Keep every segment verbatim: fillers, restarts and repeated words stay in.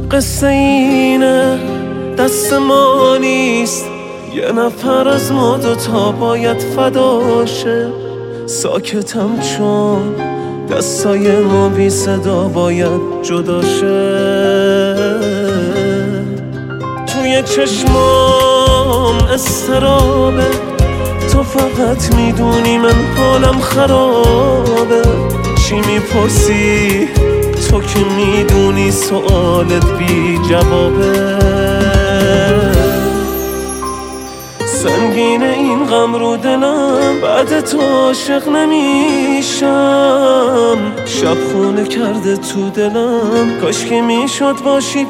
قصه اینه دست ما نیست، یه نفر از ما دوتا باید فداشه. ساکتم چون دستای ما بی صدا باید جداشه. توی چشمام استرابه، تو فقط میدونی من حالم خرابه. چی میپرسی تو که میدونی سوالت بی جوابه. سنگین این غم رو دلم، بعد تو عاشق نمیشم. شب خونه کرده تو دلم، کاش که میشد باشی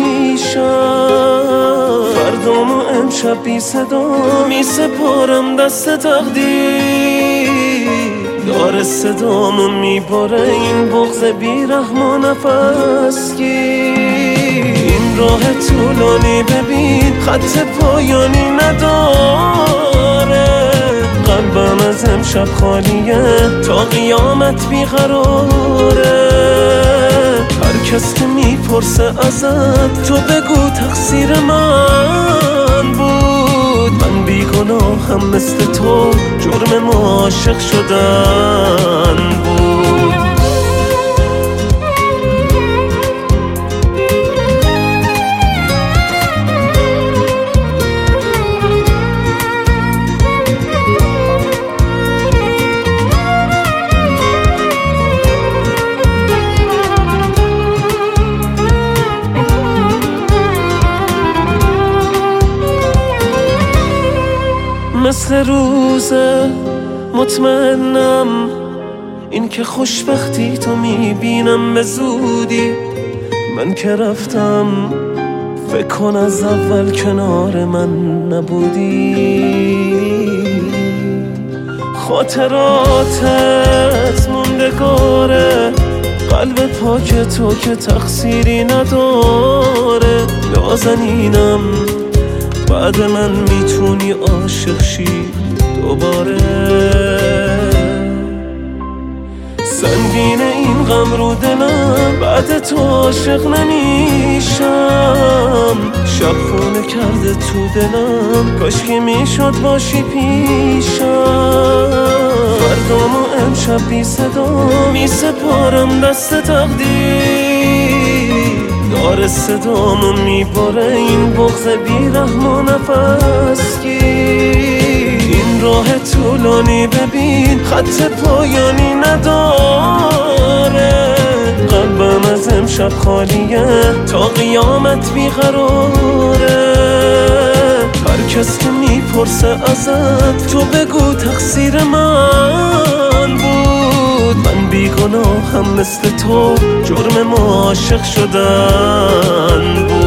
پیشم. فردامو امشب بی صدا می سپارم دست تقدیر. داره صدامو میبره این بغض بیرحم و نفس گیر. این راه طولانی ببین خط پایانی نداره. قلبم از امشب خالیه، تا قیامت بیقراره. هر کس که میپرسه ازت، تو بگو تقصیر من بود. من بیگناهم مثل تو، جرم عاشق شدن بود. مثل روزه مطمئنم، این که خوشبختی تو میبینم به زودی. من که رفتم فکر کن از اول کنار من نبودی. خاطراتت موندگاره، قلب پاک تو که تقصیری نداره. نازنینم بعد من میتونی عاشق شی دوباره. سنگین این غم رو دلم، بعد تو عاشق نمیشم. شب خونه کرده تو دلم، کاش که میشد باشی پیشم. فردامو امشب بی صدا می سپارم دست تقدیر. داره صدامو میبره این بغض بیرحم و نفس گیر. این راه طولانی ببین خط پایانی نداره. قلبم از امشب خالیه، تا قیامت بیقراره. هر کس که میپرسه ازت، تو بگو تقصیر من بود. من بیگناهم مثل تو، جرم عاشق شدن بود.